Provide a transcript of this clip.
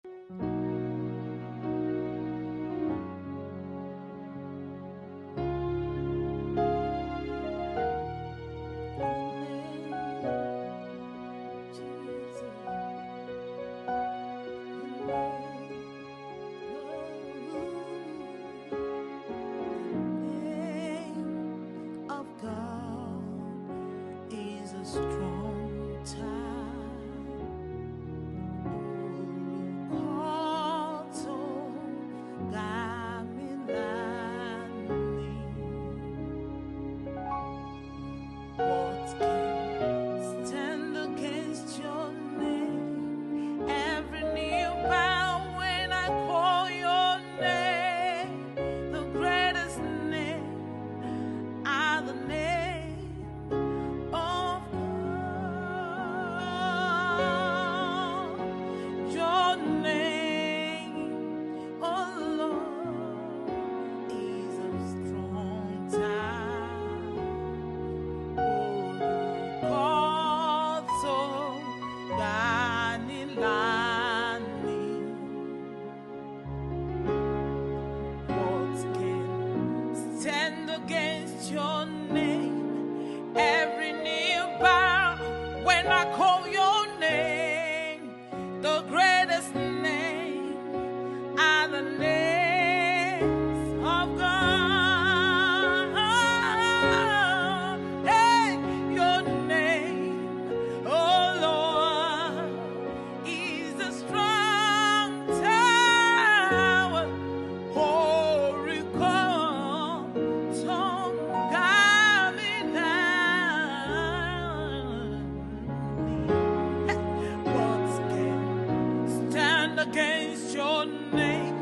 Strong what can stand against your name? Every knee bow when I call your name. The greatest name are the name of God. Your name, oh Lord, is a strong tower. Olùkọ́ gbanilani. What can stand against your name? Every knee bow when I call your name. The greatest name are the names of God. Hey, your name, oh Lord, is a strong tower. What can stand against your name?